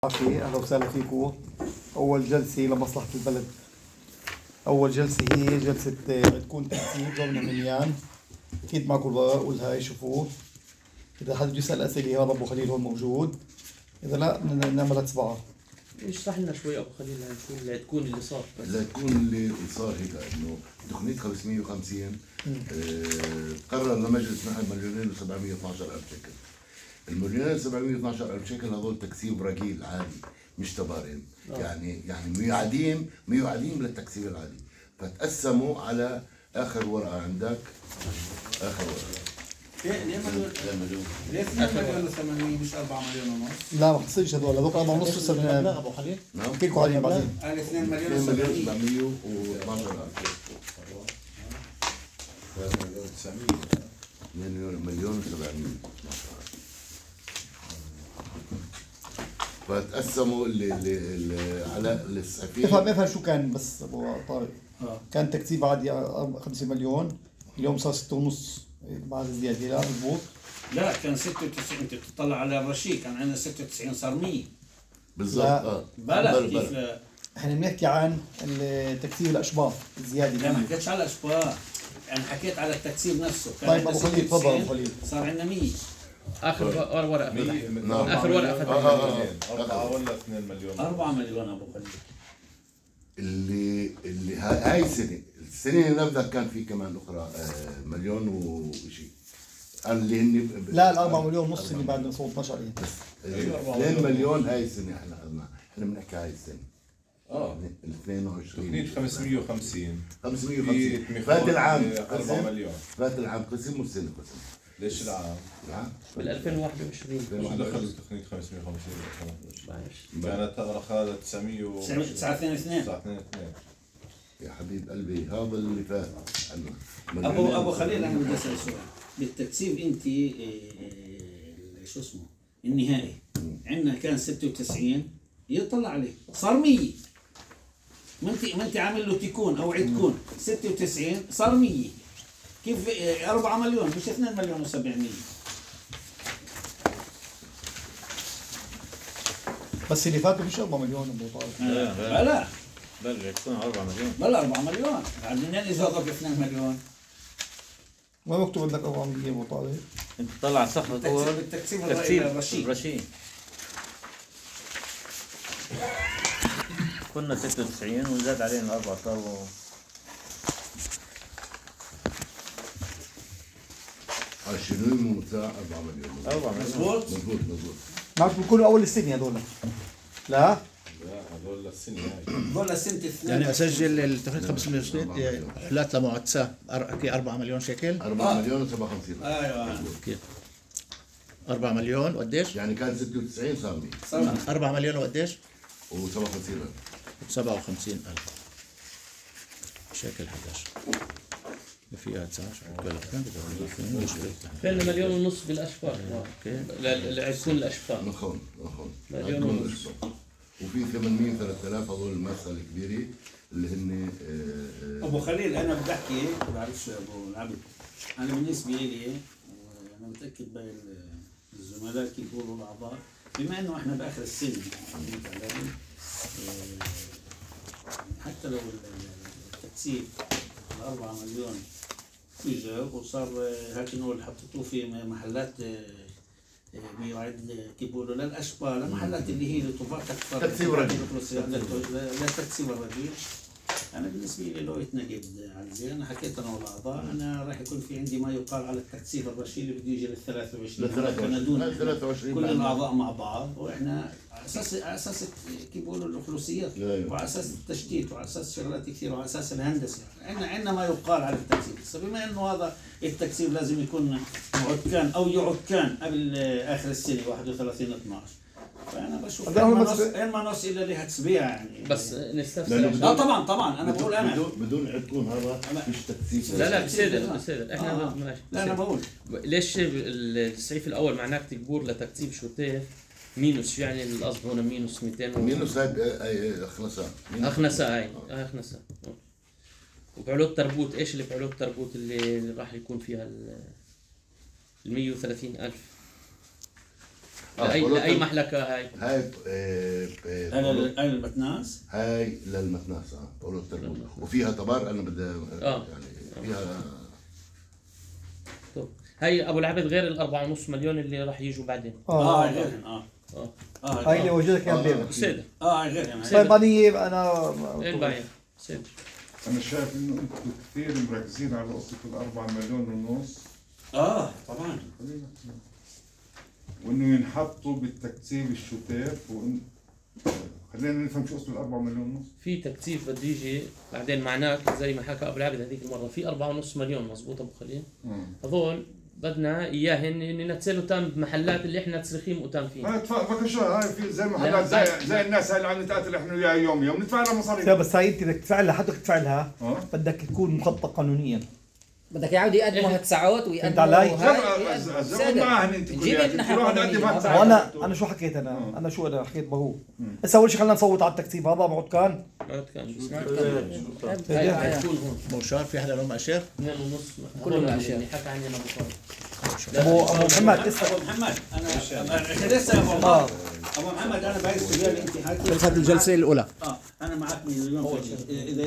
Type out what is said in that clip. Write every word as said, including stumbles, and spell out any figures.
عافية، أهلا وسهلا فيكم. أول جلسة لمصلحة البلد. أول جلسة هي جلسة آه، تكون تحديد ضمن مليان. أكيد معكم الورق والهاي شوفوه. إذا حد بده يسأل أسئلة هذا أبو خليل هون موجود، إذا لا ن- نعملها تبعها. اشرح لنا شوي ابو خليل هاي شو اللي تكون اللي صار بس. لا تكون اللي صار هيك انه تقنيه خمسمية وخمسين آه، قرر لمجلس نحن مليونين وسبعمية واثناشر الف شيكل. المليونين وسبعمية واثناشر الف شيكل هذول تكسيب رجيل عادي مش تبارين. آه. يعني يعني ميعادين ميعادين للتكسيب العادي، فتقسموا على اخر ورقه عندك. اخر ورقه ليه ليه مليون؟ ليه اثنين مليون وثمانمية مش أربعة مليون ونص؟ لا ما خصيش هذول، هذوك أربعة ونص لسه لا بن- ابو خليل نعم بحكي لكم عليهم بعدين. قال اثنين مليون اثنين مليون وسبعمية. سبعمية واثناشر الف. مليون مليون وسبعمية فتقسموا اللي اللي اللي على السفينه. افهم افهم شو كان بس أبو طارق. اه كان تكتيب عادي خمسة مليون، اليوم صار ستة ونص بعد الزيادة. لا مضبوط. لا كان ستة وتسعين، انت بتطلع على الرشيد كان عندنا ستة وتسعين صار مية. بالضبط. لا. اه بلا بلا- كيف بلا. لا؟ احنا بنحكي عن تكتيب الأشباط الزيادة. لا ما حكيتش على الاشباه، انا حكيت على التكسير نفسه. كان طيب عندنا أبو خليل، ستة وتسعين، تفضل أبو خليل. صار عندنا مية. اخر ورقه ورقه فتح. نعم. اخر ورقه فتح. آه، آه، آه. أربعة ولا اثنين مليون؟ أربعة مليون ابو خليل. اللي اللي ها- هاي السنه السنه اللي نبذت كان في كمان اخرى آه، مليون وشيء. اللي هن ب- ب- لا الأربعة مليون ونص اللي بعد صوت اثناشر عليه. اثنين مليون هاي السنه احنا اخذنا. احنا بنحكي هاي السنه اه ال اثنين وعشرين تقنية خمسمية وخمسين خمسمية في وخمسين تميخات فات العام أربعة قسم. مليون. فات العام قسم والسنه قسم. ليش العام؟ العام بال ألفين وواحد وعشرين شو دخل تقنية خمسمية وخمسين؟ معلش. كانت أخذت تسعمية و تسعة اثنين اثنين. تسعة اثنين اثنين. يا حبيب قلبي هذا اللي فات عنا. ابو ابو خليل انا بدي اسال سؤال. بالتكسيب انت إيه، إيه، شو اسمه النهائي عندنا كان ستة وتسعين، يطلع عليه صار مية. ما انت ما انت عامل له تكون او عدكون ستة وتسعين صار مية. كيف إيه، أربعة مليون مش اثنين مليون وسبعمية؟ بس اللي فاتوا مش أربعة مليون أبو طارق. بلا بلغ تكون أربعة مليون. بلا أربعة مليون. منين اجى هذاك اثنين مليون؟ ما مكتوب عندك أربعمية أبو طارق. انت طلع صفحة بالتكسيب أول بالتكسيب تكسيب الرشيد. الرشيد كنا ستة وتسعين وزاد علينا أربعة صاروا عشرين ممتاع أربعة مليون. أربعة مليون. مظبوط. مضبوط مضبوط. معك بيكونوا أول السنة هذول. لا لا هذول السنة هاي. دول سنة اثنين. يعني أسجل التقنية خمسمية وعشرين حلات لمعتسة أربعة مليون شيكل. أربعة مليون وسبعة وخمسين. ايوه كيف؟ أربعة مليون وقديش؟ يعني كان ستة وتسعين صار مية صار أربعة مليون وقديش؟ وسبعة وخمسين ألف. سبعة وخمسين ألف شيكل حداش فيها تسعة كان مليون ونص بالاشفار. اوكي. لا لا تكون الاشفار. نخون نخون مليون ونص. وفي ثمانمية ثلاثة آلاف هذول المسألة الكبيرة اللي هن آه، آه، ابو خليل انا بدي احكي ما بعرفش يا ابو العبد. انا بالنسبه لي انا متاكد باقي الزملاء كيف بيقولوا الاعضاء بما انه احنا باخر السنه فهمت علي؟ آه، حتى لو التكسيب الأربعة مليون اجى وصار هيك نقول حطيتوه في محلات بيعد كيف بيقولوا للاشباه للمحلات اللي هي لطفاء تكسيب رجل. لا تكسيب الرجل. انا بالنسبه لي لو يتنقد عزيز انا حكيت انا والاعضاء انا راح يكون في عندي ما يقال على التكسير الرشيد اللي بده يجي لل ثلاثة وعشرين. لل ثلاثة وعشرين. كندون لل ثلاثة وعشرين كل بعد. الاعضاء مع بعض واحنا على اساس على اساس كيف بيقولوا الخلوصيات أيوة. وعلى اساس التشتيت وعلى اساس شغلات كثير وعلى اساس الهندسه. عندنا عندنا ما يقال على التكسير، بس بما انه هذا التكسير لازم يكون عدكان او يعدكان قبل اخر السنه واحد وثلاثين اثناشر. فانا بشوف هذا إن هو ما المس- نص إن ما نص الا لها تسبيع يعني. بس لأنه نستفسر. بدون- لا طبعا طبعا انا بدون- بقول انا بدون بدون عدكون هذا لا. مش تكسير. لا لا بصير بصير احنا آه. ماشي. لا انا بقول ليش التصعيف الاول معناه تجبور لتكتيب شوتيف مينوس؟ شو يعني القصد هنا مينوس مئتين و- مينوس هاي خلصان. اخنسة هاي اخنسة. وبعلو التربوت ايش اللي بعلو التربوت اللي راح يكون فيها ال ال مية وثلاثين ألف؟ لاي ولو لاي تر- محلكه هاي؟ هاي آه، آه، انا انا المتناس. هاي للمكناس اه بقولوا التربول وفيها تبار انا بدي آه. يعني فيها طب هاي ابو العبد غير الأربعة ونص مليون اللي راح يجوا بعدين. اه اه هاي غيرهم اه اه اه هاي اللي وجدك يا آه. بيبك. سيدة اه هاي غيرهم هاي. صيدلية انا ايه الباقي؟ سيدة انا شايف انه انتم كثير مركزين على قصه الأربعة مليون ونص، اه طبعا. وانه ينحطوا بالتكتيب الشتات، وإن خلينا نفهم شو قصة الأربعة مليون ونص. في تكثيف بده يجي بعدين معناك زي ما حكى ابو العبد هذيك المره في أربعة ونص مليون مزبوط ابو خليل. مم. هذول بدنا اياهن ننزلوا تام بمحلات اللي احنا تسريخين وتام فيها. ما ندفع ما كل شيء، هاي في زي لا، محلات زي زي- زي الناس هاي اللي عم نتقاتل احنا وياها يوم يوم ندفع لها مصاريف. لا بس هاي انت بدك تدفع لها، حتى تدفع لها اه بدك تكون مخطط قانونيا. بدك يعود يقدموا إيه. هالتسعات فهمت ويقدموا علي؟ هاي زبط معهن انت نجيب كلياتك، الناحية كل واحد القانونية. يقدم هالتسعة. وانا انا شو حكيت انا؟ آه. انا شو انا حكيت بهو. هسه اول شيء خلينا نصوت على التكتيب هذا بعد كان بعد كان هاي- هاي حتكون هون موشار في حدا له مؤشر؟ اثنين ونص كله هون ماشي. اللي حكى عني انا ابو خالد. ابو ابو محمد اسال. ابو محمد انا احنا لسه يا ابو اه عمر. ابو محمد انا باقي السؤال اللي انت حكيت. جلسة الجلسة الأولى. اه انا معك مليون في المية. اذا